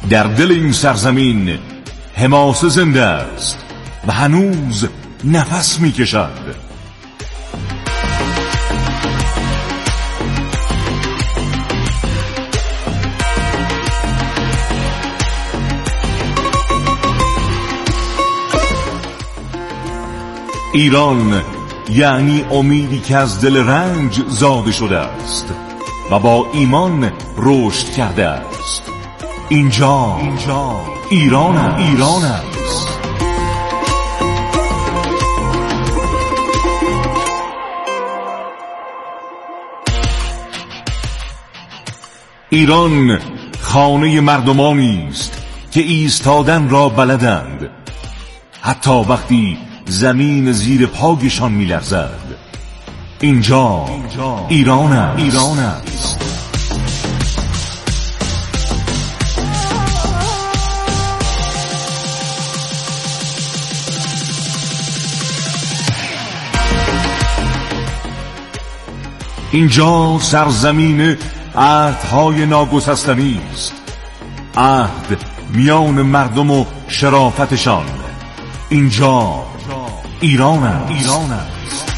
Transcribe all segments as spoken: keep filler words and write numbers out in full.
در دل این سرزمین حماسه زنده است و هنوز نفس می کشد. ایران یعنی امیدی که از دل رنج زاده شده است و با ایمان رشد کرده است. اینجا, اینجا ایران است. ایران است. ایران خانه مردمانی است که ایستادن را بلدند، حتی وقتی زمین زیر پایشان می‌لرزد. اینجا, اینجا ایران است. ایران است. اینجا سرزمین عهدهای ناگسستنی است، عهد میان مردم و شرافتشان. اینجا ایران است. ایران است.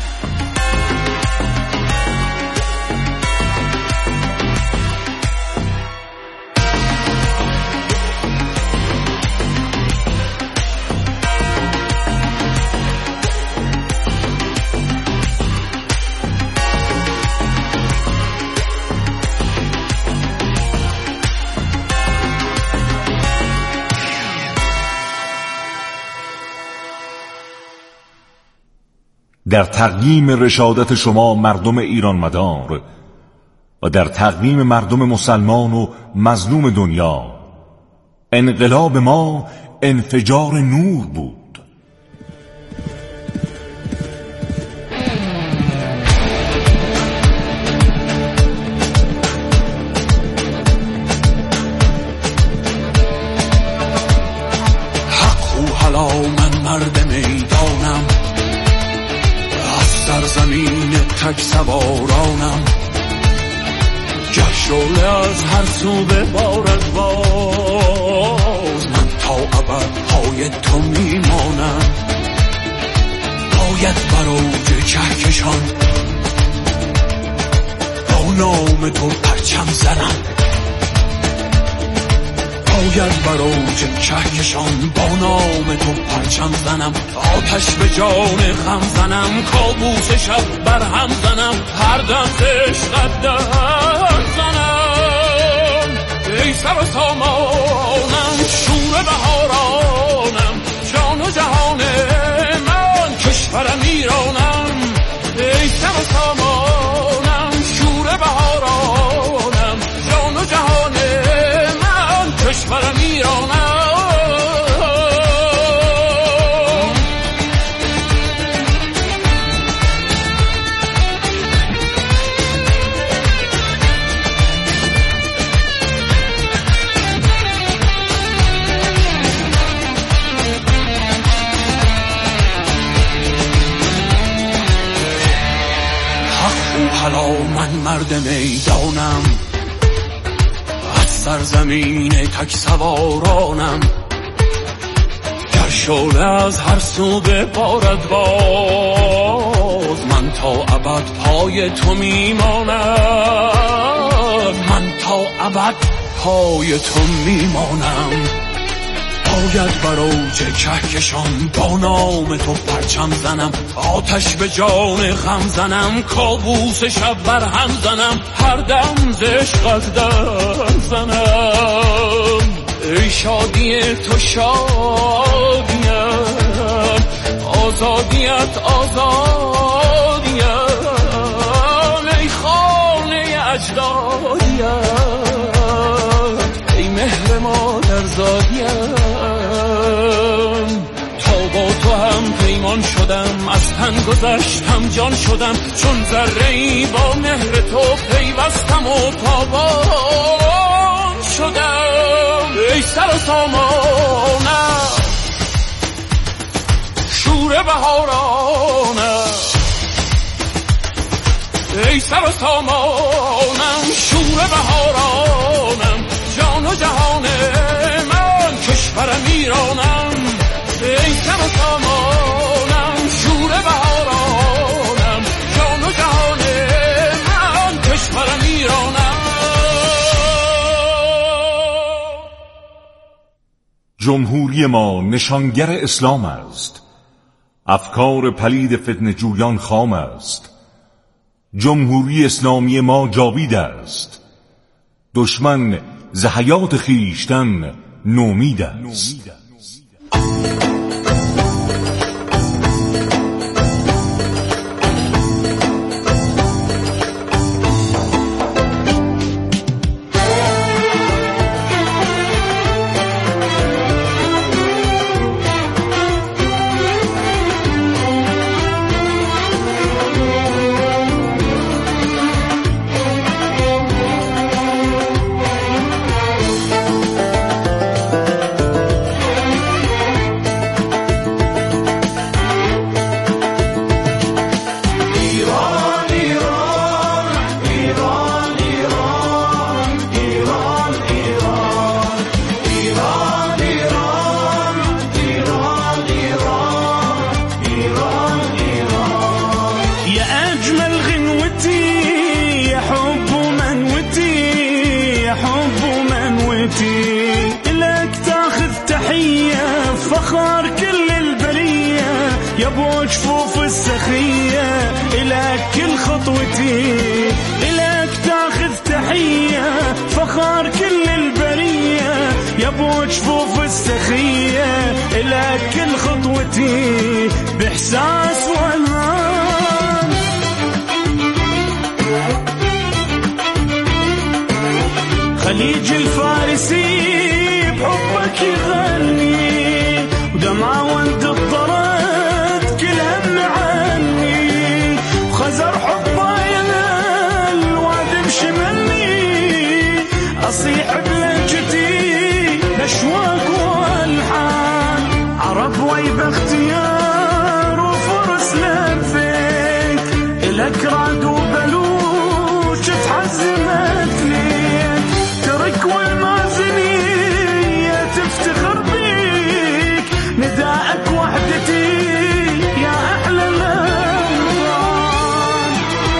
در تقویم رشادت شما مردم ایران مدار و در تقویم مردم مسلمان و مظلوم دنیا، انقلاب ما انفجار نور بود. حق و حلا من مرد میدانم، زمین تک سوارانم، گر شعله از هر سو ببارد باز، من تا ابد پای تو میمانم. باید بر اوج کهکشان با نام تو پرچم زنم، باید بر اوج کهکشان با نام تو پرچم زنم. آتش به جان غم زنم، کابوس شب بر هم زنم، هر دم عشقت در زنم. ای سر و سامانم، شور بهارانم، جان و جهان من، کشورم ایرانم. ای سر و سامانم، شور بهارانم، جان و جهان من، کشورم ایرانم. حالا من مرد میدانم، از سرزمین تک سوارانم، گر شعله از هر سو ببارد باز، من تا ابد پای تو میمانم. من تا ابد پای تو میمانم. باید بر اوج کهکشان با نام تو پرچم زنم، آتش به جان غم زنم، کابوس شب بر هم زنم، هر دم ز عشقت در زنم. ای شادی تو شادیم، آزادیت آزادیم، ای خانه اجدادیم، ای مهر مادر زادیم. تا با تو هم پیمان شدم، از تن گذشتم جان شدم، چون ذره‌ای با مهر تو پیوستم و تابان شدم. ای سر و سامانم، شور بهارانم، ای سر و سامانم، شور بهارانم، جان و جهانم. جمهوری ما نشانگر اسلام است، افکار پلید فتنه جویان خام است. جمهوری اسلامی ما جاوید است، دشمن ز حیات خویشتن نومید است. لك تاخذ تحية فخر كل البرية يا ابو جفوف السخية، إلك كل خطوتي إلك تاخذ تحية فخر كل البرية يا ابو جفوف السخية، إلك كل خطوتي بإحساس وأمان. خليج الفارسي بحبك يغني ودمع ولد الطرد كل هم عني، وخزر حبه ينال وادم شمني، أصيح بلهجتي بأشواق والحان. عرب ويب اختيار وفرس لفيت إلك رعد وبلوش تحزمت ليك، ترك والمازنية تفتخر بيك، نداءك وحدتي يا أحلى الأوطان.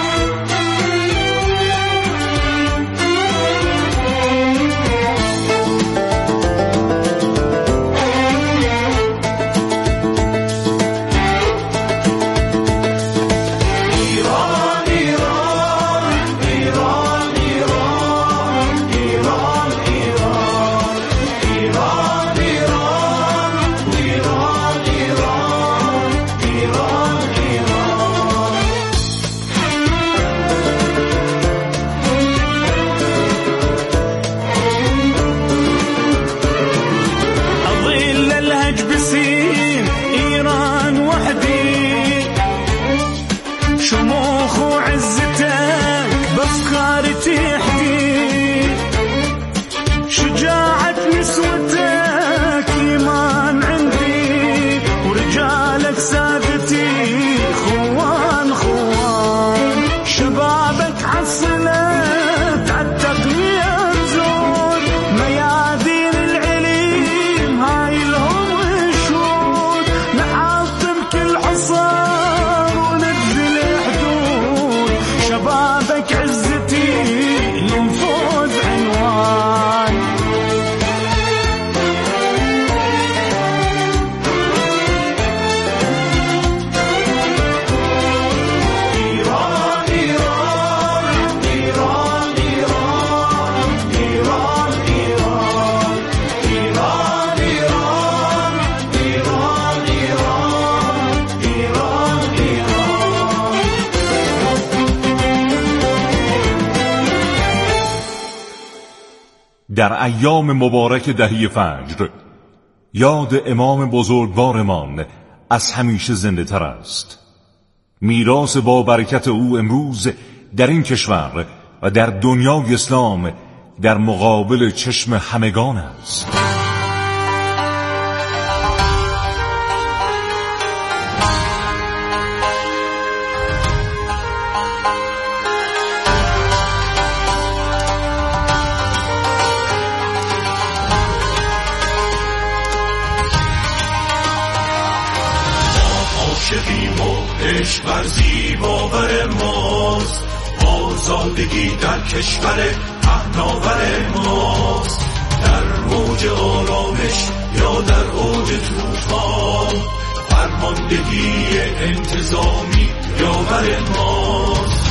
إيران إيران إيران إيران إيران إيران إيران إيران إيران. أظل الهج بسين إيران وحدي، شموخ وعزتك بأفكاري تحدي، شجاعة نسوتك إيمان عندي، ورجالك سادتي خوان خوان، شبابك حصلت عالتقنية تزود، ميادين العليم هاي لهم شهود، نحطم كل حصار ونبذل حدود، شبابك عزتي للفوز عنوان. إيران إيران إيران إيران إيران إيران إيران إيران إيران إيران در ایام مبارک دهی فجر یاد امام بزرگوارمان از همیشه زنده تر است. میراث با برکت او امروز در این کشور و در دنیای اسلام در مقابل چشم همگان است. عاشقیم و عشق ورزی باور ماست، آزادگی در کشور پهناور ماست، در موج آرامش یا موج توفان، فرماندهی انتظامی یاور ماست.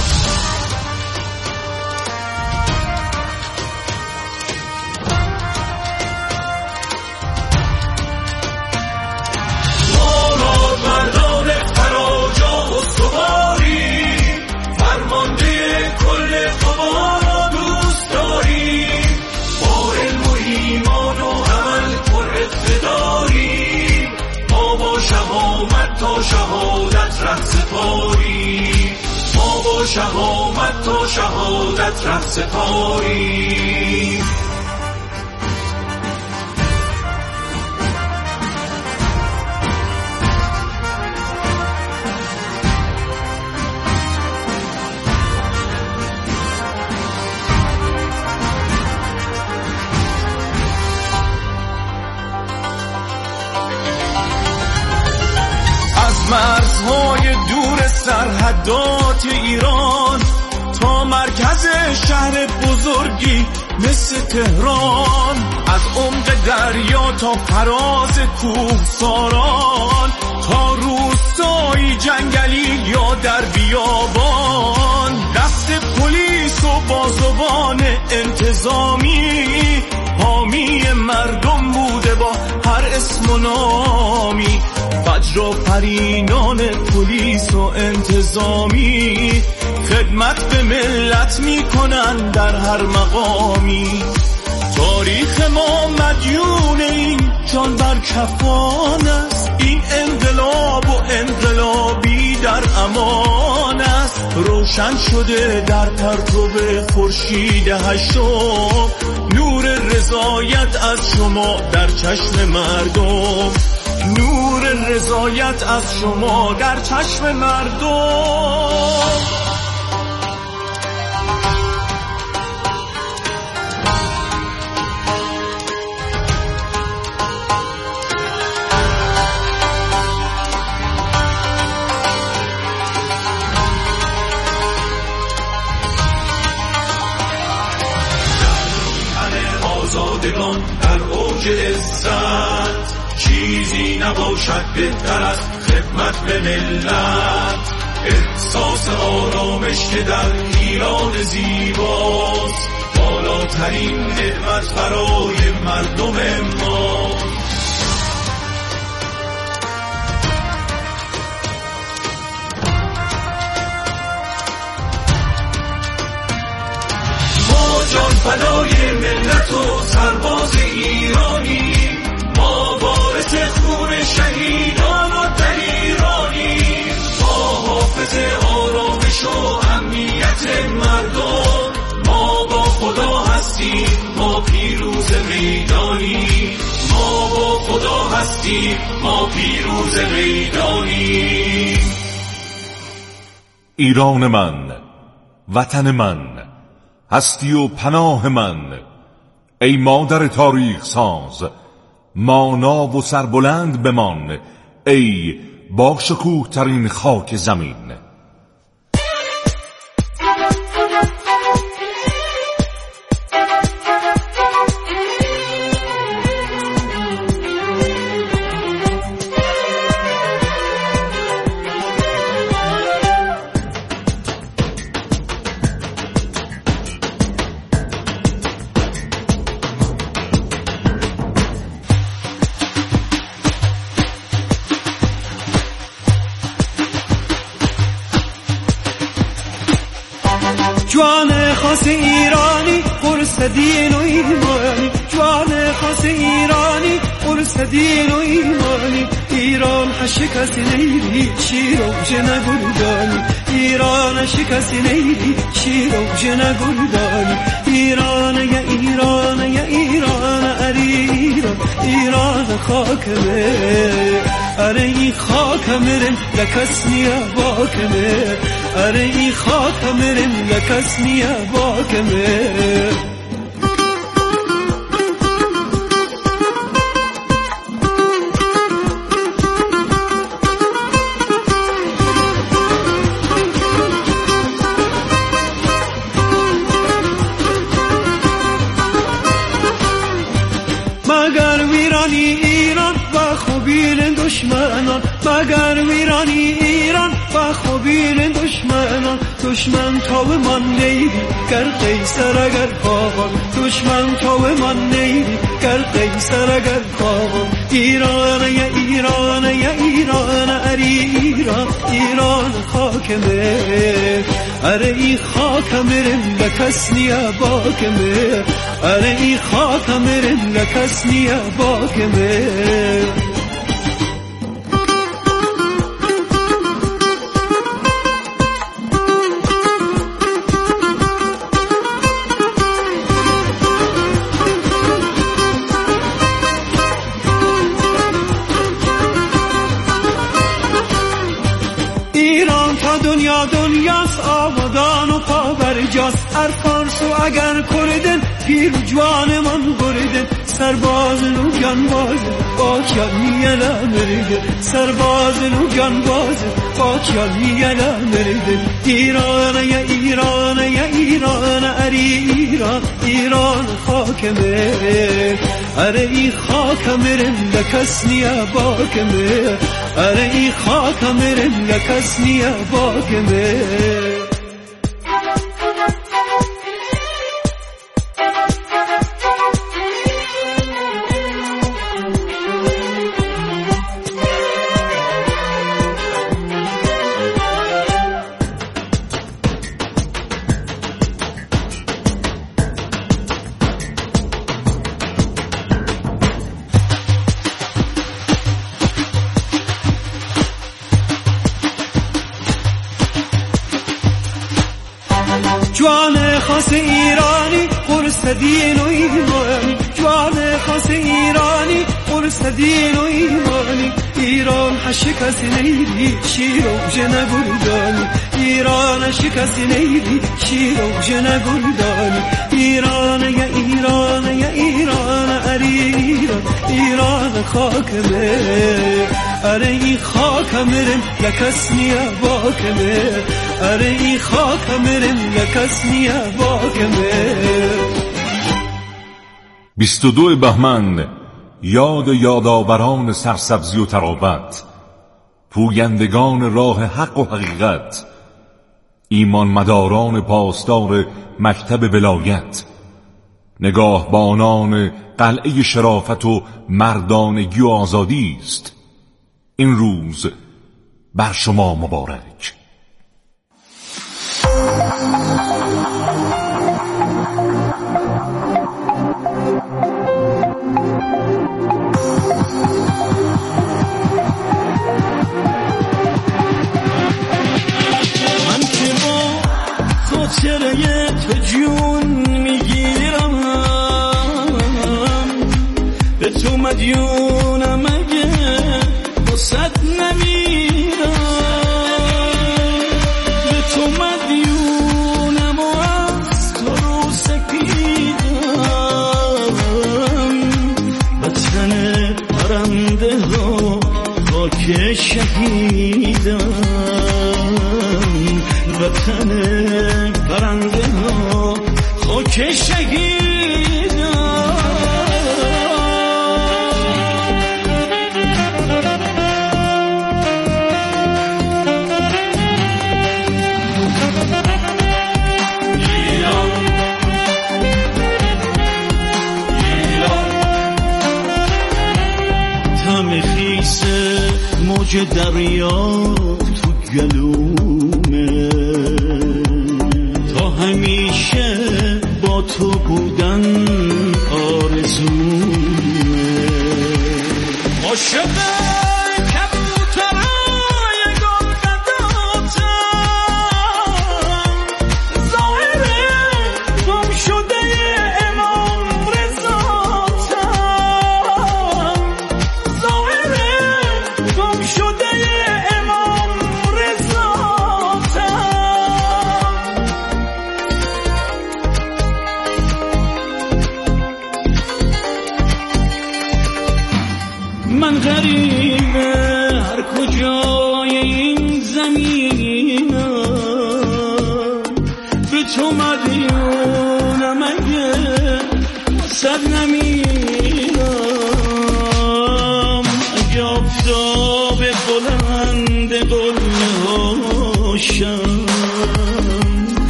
شهادت ره سپاری، ما با شهامت تا شهادت ره سپاری. مرزهای دور سرحدات ایران تا مرکز شهر بزرگی مثل تهران، از عمق دریا تا فراز کوهساران، تا روستایی جنگلی یا در بیابان، دست پلیس و بازوان انتظامی حامی مردم بوده با هر اسم و نامی. فجر و پرینان پلیس و انتظامی خدمت به ملت میکنن در هر مقامی. تاریخ ما مدیون این جان بر کفان است، این انقلاب و انقلابی در امان است. روشن شده در پرتو خورشید هشتم، نور رضایت از شما در چشم مردم، نور رضایت از شما در چشم مردم. آزادگان در اوج عزت، چیزی نباشد بهتر از خدمت به ملت. احساس آرامش که در ایران زیباست، بالاترین نعمت برای مردم ما. ما جان فدای ملت و سرباز ایرانی، ما وارث خون شهیدان و دلیرانی، ما حافظ آرامش و امنیت مردم. ما با خدا هستیم، ما پیروز میدانی، ما با خدا هستیم، ما پیروز میدانی. ایران من، وطن من، هستی و پناه من، ای مادر تاریخ ساز، مانا و سربلند بمان، ای با شکوه ترین خاک زمین. جوان خاص ایرانی قرص دین و ایمانی، جوان خاص ایرانی قرص دین و ایمانی. ایران شکست نیری شیر و جن گلدانی، ایران شکست نیری شیر و جن گلدانی. ایران یا ایران یا ایران اری ایران، ایران خاکمه اره ای خاکمرم لکس نیا باکمه، اره ای خاکمرم لکس نیا باکمه. مگر ویرانی ایران و خوبیل دشمنان، مگر ویرانی ایران و خوبیل دشمنان. دشمن تا به من نیری گر قیصر اگر خواهان، دشمن تا به من نیری گر قیصر اگر خواهان. ایران یا ایران یا ایران اری ایران، ایران خاکمه اره ای خاکمرم لکس نیا باکمه، اره ای خاکمرم لکس نیا باکمه. ایران تا دنیا دنیاست آبادان و پابرجاست، ارفارس و اگر کردن پیر جوان من بردن. سرباز نو جانباز با کیانی یلا مرده، سرباز نو جانباز با کیانی یلا مرده. ایران یا ایران یا ایران اری ایران، ایران خاکمه اره ای خاکمرم لکس نیا باکمه، اره ای خاکمرم لکس نیا باکمه. جوان خاص ایرانی قرص دین و ایمانی، جوان خاص ایرانی قرص دین و ایمانی. ایران شکست نیری شیر و جن گردانی، ایران شکست نیری شیر و جن گردانی. ایران یا ایران یا ایران اری ایران، ایران خاکمه اره ای خاکمرم لکس نیا باکمه، اره ای خاکمرم لکس نیا باکمه. بیست و دو بهمن یاد یادآوران سرسبزی و ترابت، پویندگان راه حق و حقیقت، ایمان مداران پاسدار مکتب ولایت، نگاهبانان قلعه شرافت و مردانگی و آزادی است. این روز بر شما مبارک. من که با خاطره تو جون میگیرم، به تو مدیونم اگه صد نمیرم، به تو مدیونم و از تو رو سپیدم. وطن پرنده ها خاک شهیدم، وطن پرنده ها خاک شهیدم. موج دریا تو گلومه، تا همیشه با تو بودن آرزومه. عاشق من غریبه هر کجای این زمینم، به تو مدیونم اگه صد نمیرم.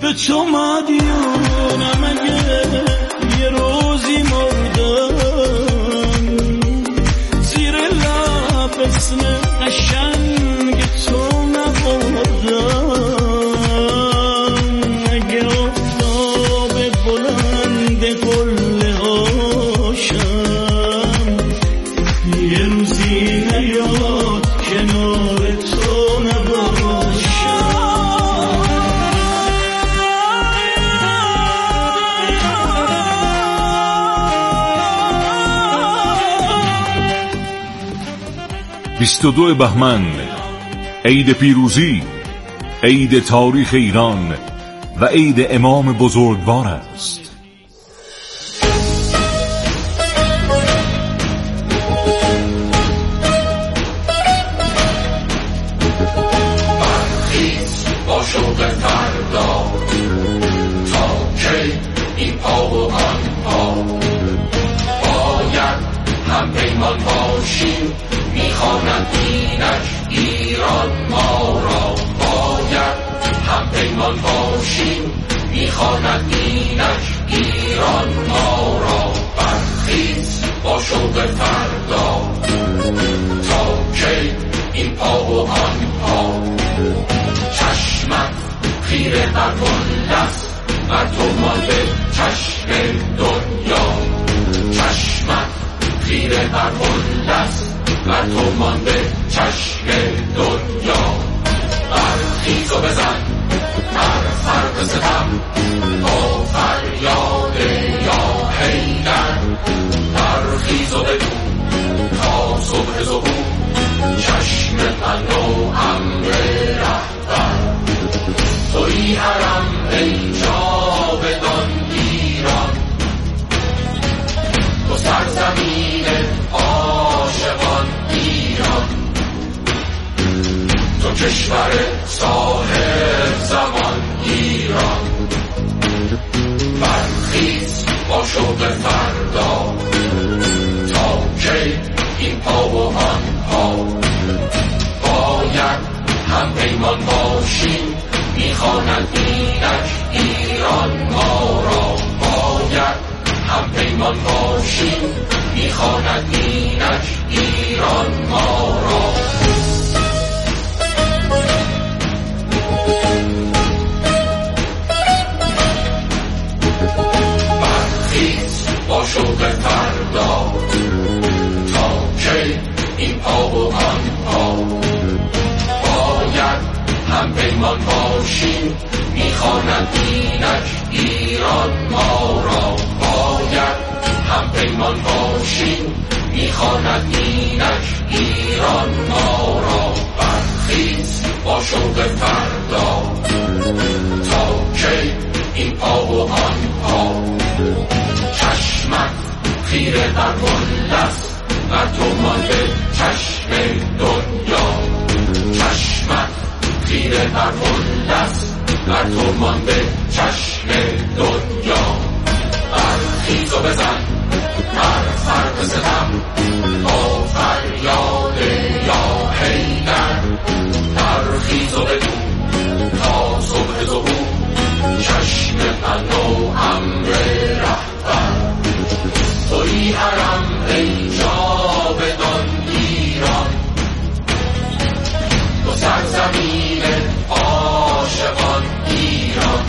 به تو مدیونم اگه یه روزی مردم زیر لب اسم قشنگ تو نبردم اگه افتاب بلند قله هاشم یه روزی نیاد کنار تو بیست و دو بهمن، عید پیروزی، عید تاریخ ایران و عید امام بزرگوار است. برخیز با شوق فردا تا کی این پا و آن پا باید هم پیمان باشیم میخواند اینک ایران ما را باید هم پیمان باشیم میخواند اینک ایران ما را برخیز با شوق فردا تا کی این پا و آن پا چشمت خیره بر کلت بر تو مانده چشم دنیا چشمت خیره بر کلت بر تو مانده چشم دنیا برخیز و بزن بر فرق ستم با فریاد یا حیدر برخیز و بگو تا صبح ظهور چشم من و امر رهبر توی حرم ای جاودان ایران تو سرزمین عاشقان ایران تو کشور صاحب زمان ایران برخیز با شوق فردا تا کی این پا و آن پا باید هم پیمان باشیم میخواند اینک ایران ما را باید هم پیمان باشیم میخواند اینک ایران ما را برخیز با شوق فردا تا کی این پا و آن پا باید هم پیمان باشیم میخواند اینک ایران ما را باید هم پیمان باشیم میخواند اینک ایران ما را برخیز با شوق فردا تا کی این پا و آن پا چشمت خیره بر کلت بر تو مانده چشم دنیا چشمت خیره بر کلت بر تو مانده چشم دنیا برخیز و بزن بر فرق ستم با فریاد یا حیدر برخیز و بگو تا صبح ظهور چشم من و امر رهبر توی حرم ای جاودان ایران تو سرزمین عاشقان ایران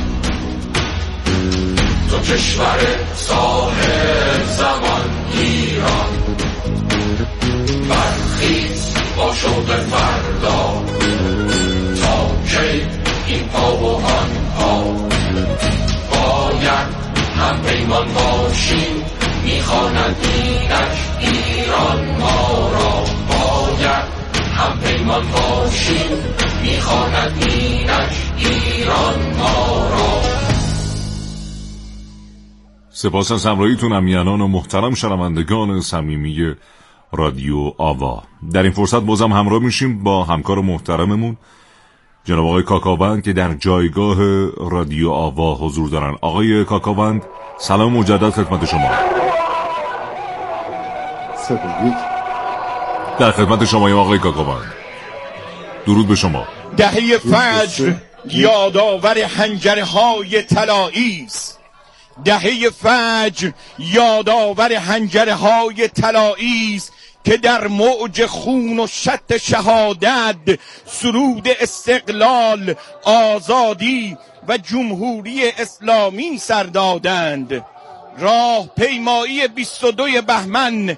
تو کشور صاحب زمان ایران برخیز با شوق فردا تا کی این پا و آن پا باید هم پیمان باشیم میخواند اینک ایران ما را باید هم پیمان باشیم میخواند اینک ایران ما را. سپاس از همراهیتون امیانان و محترم شنوندگان صمیمی رادیو آوا. در این فرصت بازم همراه میشیم با همکار محترممون جناب آقای کاکاوند که در جایگاه رادیو آوا حضور دارن. آقای کاکاوند سلام مجدد خدمت شما. در خدمت شما آقای کاکاوند. درود به شما. دهه فجر یادآور حنجرهای طلایی است. دهه فجر یادآور حنجرهای طلایی است که در موج خون و شط شهادت سرود استقلال، آزادی و جمهوری اسلامی سر دادند. راه پیمایی بیست و دوی بهمن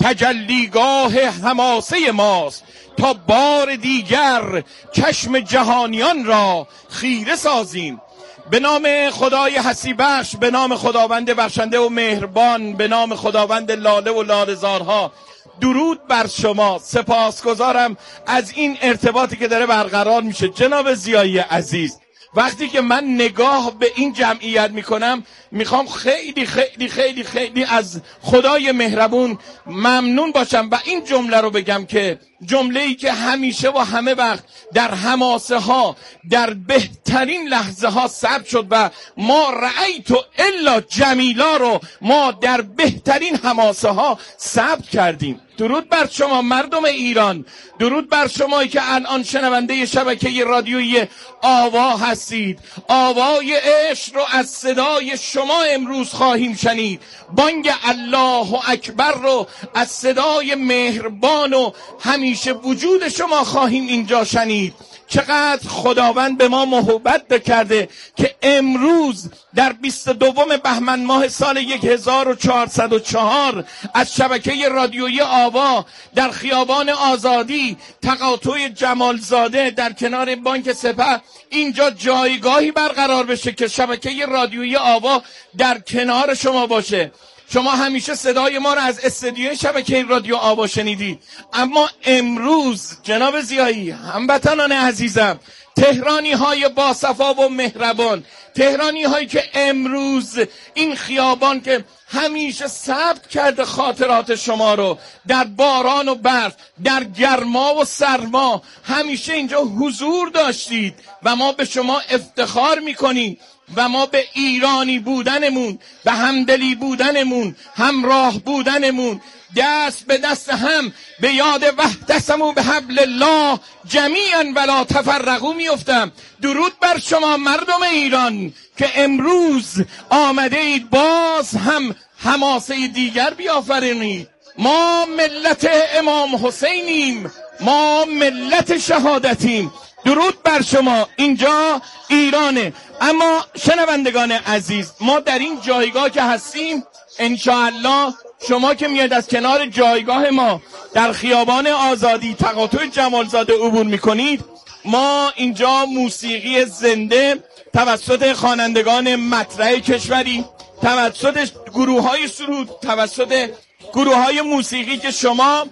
تجلیگاه حماسه ماست تا بار دیگر چشم جهانیان را خیره سازیم. به نام خدای هستی بخش، به نام خداوند بخشنده و مهربان، به نام خداوند لاله و لاله‌زارها، درود بر شما. سپاسگزارم از این ارتباطی که داره برقرار میشه. جناب ضیایی عزیز، وقتی که من نگاه به این جمعیت میکنم میخوام خیلی خیلی خیلی خیلی از خدای مهربون ممنون باشم و این جمله رو بگم که جمله‌ای که همیشه و همه وقت در حماسه ها در بهترین لحظه ها ثبت شد و ما رأیت الا جمیلا رو ما در بهترین حماسه ها ثبت کردیم. درود بر شما مردم ایران، درود بر شمایی که الان شنونده شبکه رادیویی آوا هستید. آوای عشق رو از صدای شما امروز خواهیم شنید. بانگ الله اکبر رو از صدای مهربان و همیشه وجود شما خواهیم اینجا شنید. چقدر خداوند به ما محبت کرده که امروز در بیست و دوم بهمن ماه سال هزار و چهارصد و چهار از شبکه رادیویی آوا در خیابان آزادی تقاطع جمالزاده در کنار بانک سپه اینجا جایگاهی برقرار بشه که شبکه رادیویی آوا در کنار شما باشه. شما همیشه صدای ما رو از استدیوی شبکه رادیو آوا شنیدید، اما امروز جناب ضیایی، هموطنان عزیزم، تهرانی های باصفا و مهربان، تهرانی هایی که امروز این خیابان که همیشه ثبت کرده خاطرات شما رو در باران و برف، در گرما و سرما، همیشه اینجا حضور داشتید و ما به شما افتخار میکنیم و ما به ایرانی بودنمون، به همدلی بودنمون، همراه بودنمون، دست به دست هم به یاد واعتصموا بحبل الله جمیعا ولا تفرقوا میافتم. درود بر شما مردم ایران که امروز آمده اید باز هم حماسه دیگر بیافرینید. ما ملت امام حسینیم، ما ملت شهادتیم. درود بر شما. اینجا ایرانه. اما شنوندگان عزیز، ما در این جایگاه که هستیم انشاءالله شما که میاد از کنار جایگاه ما در خیابان آزادی تقاطع جمالزاده عبور میکنید، ما اینجا موسیقی زنده توسط خوانندگان مطرح کشوری، توسط گروه های سرود، توسط گروه های موسیقی که شما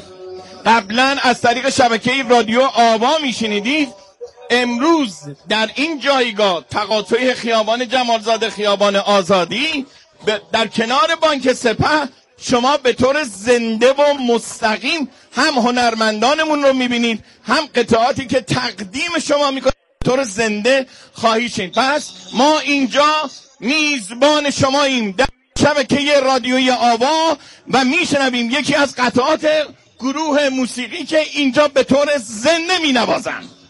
قبلا از طریق شبکه رادیو آوا میشنیدید، امروز در این جایگاه تقاطع خیابان جمالزاده خیابان آزادی در کنار بانک سپه شما به طور زنده و مستقیم هم هنرمندانمون رو میبینید، هم قطعاتی که تقدیم شما میکنید به طور زنده خواهید شنید. پس ما اینجا میزبان شماییم در شبکه رادیویی آوا و میشنویم یکی از قطعات گروه موسیقی که اینجا به طور زنده مینوازند.